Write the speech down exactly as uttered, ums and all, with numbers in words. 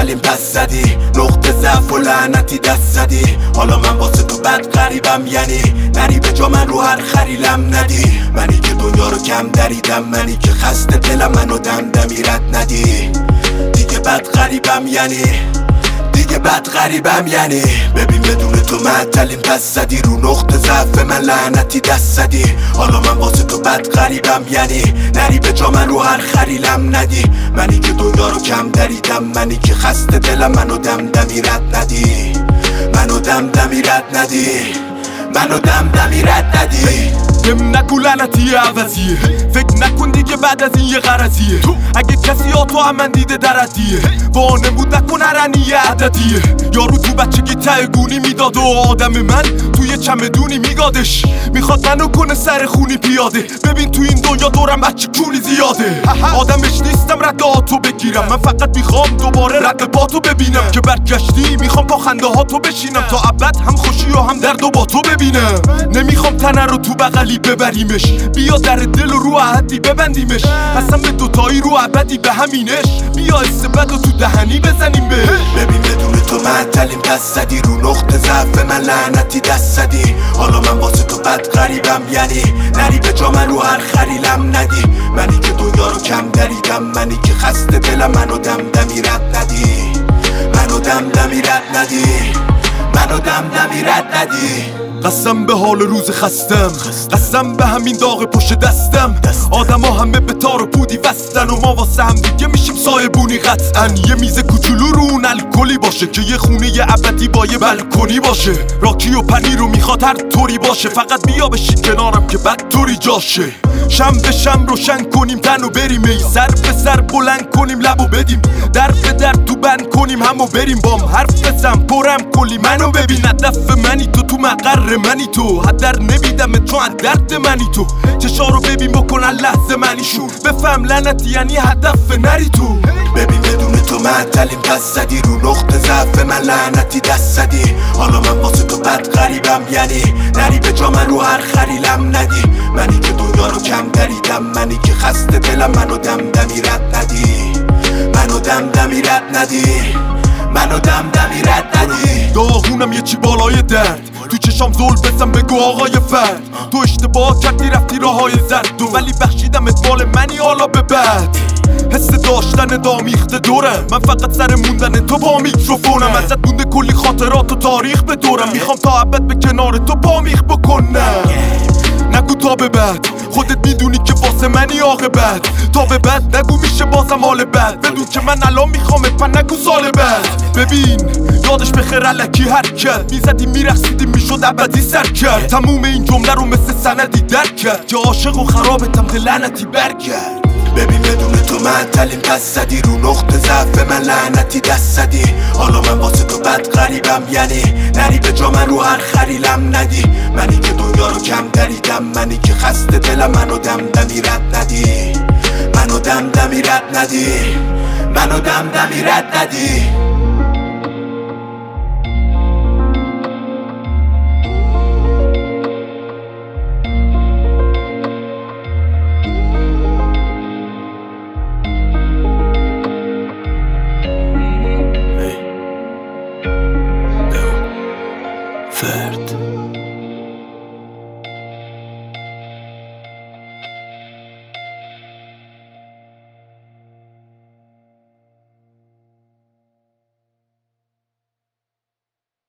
معطلیم پس زدی، نقطه ضعف و لعنتی دست زدی. حالا من واسه تو بد غریبم، یعنی نری به جا من رو هر خریلم ندی. منی که دنیا رو کم دریدم، منی که خسته دلم منو دمدمی رد ندی. دیگه بد غریبم یعنی دیگه بد غریبم یعنی ببین بدون تو معطلیم پس زدی، رو نقطه ضعف من لعنتی دست زدی. حالا من واسه تو بد غریبم، یعنی نری به جا من رو هر خریلم ندی. منی که دنیا رو کم دریدم، منی که خسته دلم منو دمدمی رد ندی. منو دمدمی رد ندی منو دمدمی رد ندی. بهم نگو لعنتی عوضیه، فکر نکن دیگه بعد از این یه غرضیه. اگه کسی ها تو هم من دیده دردیه، وانمود نکن هرنیه عددیه. یارو تو بچگی ته گونی میداد و آدم من توی چمدونی میگادش. میخواد منو کنه سر خونی پیاده، ببین تو این دنیا دورم بچه کونی زیاده. آدمش نیستم رد آتو بگیرم، من فقط میخوام دوباره رد پاتو ببینم. که برگشتی میخوام با خنده ها تو بشینم، تا ابد هم خوشی و هم درد و با تو ببینم. نمیخوام تنه رو تو بغلی ببریمش، بیا در دل و رو عهدی ببندیمش. اصلا به دوتایی رو ابدی به همینش، بیا استبد و تو دهنی بزنیم بهش. ببین بدون تو معطلیم پس زدی، رو نقطه ضعف من لعنتی دست زدی. حالا من واسه تو بد غریبم، یعنی نری به جا من رو هر خریلم ندی. منی که دنیا رو کم دریدم، منی که خسته دلم منو دمدمی رد ندی. منو دمدمی رد ندی منو دمدمی رد ندی. قسم به حال روز خستم، قسم به همین داغ پشت دستم. آدم ها همه به تار و پودی وستن و ما واسه هم دیگه میشیم سایبونی قطعا. یه میز کوچولو رو اون الکلی باشه که یه خونه یه ابدی با یه بلکونی باشه. راکی و پنیر رو میخواد هر طوری باشه، فقط بیا بشین کنارم که بد طوری جاشه. شم به شم روشن کنیم تن و بریم، ای سر به سر بلند کنیم لب و بدیم. در به در تو بند کنیم همو بریم بام حرف بزن پرم کلی منو ببین. هدف منی تو تو مقر منی تو، هدر نمیدم تو از درد منی تو. چشا رو ببین بکنن لحظه منی شور، بفهم لعنتی یعنی هدف نری تو. ببین بدون تو معطلیم پس زدی، رو نقطه ضعف من لعنتی دست زدی. حالا من واسه تو بد غریبم، یعنی نری به جا من رو هر خریلم ندی. منی که دنیا رو کم دریدم، منی که خسته دلم منو دمدمی رد ندی. منو دمدمی رد ندی منو دمدمی رد ندی. داغونم یه چی بالای درد، تو چشام زل بزن بگو آقای فرد. تو اشتباه کردی رفتی راهای زرد و ولی بخشیدم اتبال منی حالا به بعد. حس داشتن دامیخته دورم، من فقط سر موندن تو با میکروفونم. ازت مونده کلی خاطرات و تاریخ به دورم، میخوام تا ابد به کنار تو بامیخ بکنم. نگو تا به بعد، خودت میدونی که واسه منی عاقبت. تا به بعد نگو میشه بازم حال بد، بدون که من الان میخوام پن نگو سال بعد. ببین یادش بخیر الکی حرکت میزدی میرخصیدی میشد ابدی سر کرد. تموم این جمله رو مثل سندی درک کرد، که عاشق و خرابتم که لعنتی برگرد. ببین بدون تو معطلیم پس زدی، رو نقطه ضعف من لعنتی دست زدی. حالا من واسه تو بد غریبم، یعنی نری به جا من رو هر خریلم ندی. منی که دنیا رو کم دریدم، منی که خسته دلم منو دمدمی رد ندی. منو دمدمی رد ندی منو دمدمی رد ندی.